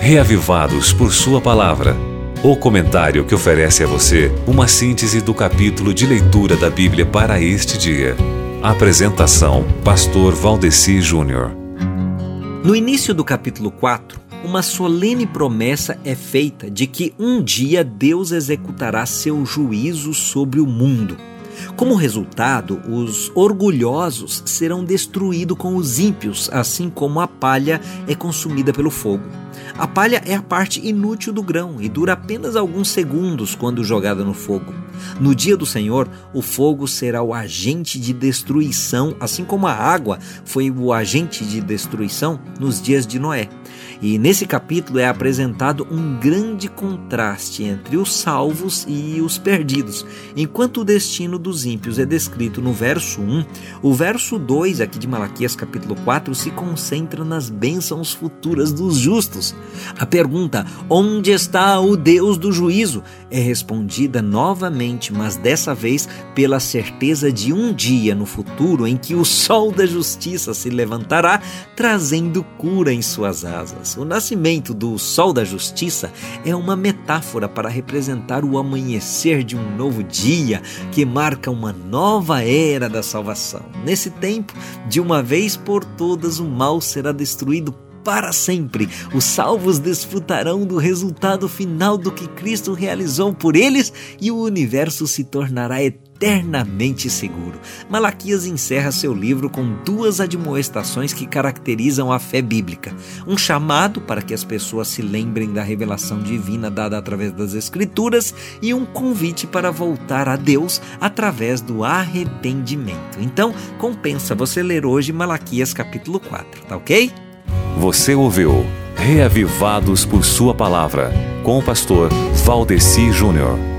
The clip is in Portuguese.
Reavivados por Sua Palavra. O comentário que oferece a você uma síntese do capítulo de leitura da Bíblia para este dia. Apresentação: Pastor Valdeci Júnior. No início do capítulo 4, uma solene promessa é feita de que um dia Deus executará seu juízo sobre o mundo. Como resultado, os orgulhosos serão destruídos com os ímpios, assim como a palha é consumida pelo fogo. A palha é a parte inútil do grão e dura apenas alguns segundos quando jogada no fogo. No dia do Senhor, o fogo será o agente de destruição, assim como a água foi o agente de destruição nos dias de Noé. E nesse capítulo é apresentado um grande contraste entre os salvos e os perdidos. Enquanto o destino dos ímpios é descrito no verso 1, o verso 2 aqui de Malaquias capítulo 4 se concentra nas bênçãos futuras dos justos. A pergunta, onde está o Deus do juízo? É respondida novamente, mas dessa vez pela certeza de um dia no futuro em que o sol da justiça se levantará, trazendo cura em suas asas. O nascimento do sol da justiça é uma metáfora para representar o amanhecer de um novo dia que marca uma nova era da salvação. Nesse tempo, de uma vez por todas, o mal será destruído para sempre. Os salvos desfrutarão do resultado final do que Cristo realizou por eles e o universo se tornará eternamente seguro. Malaquias encerra seu livro com duas admoestações que caracterizam a fé bíblica. Um chamado para que as pessoas se lembrem da revelação divina dada através das Escrituras e um convite para voltar a Deus através do arrependimento. Então, compensa você ler hoje Malaquias capítulo 4, tá ok? Você ouviu Reavivados por Sua Palavra, com o pastor Valdeci Júnior.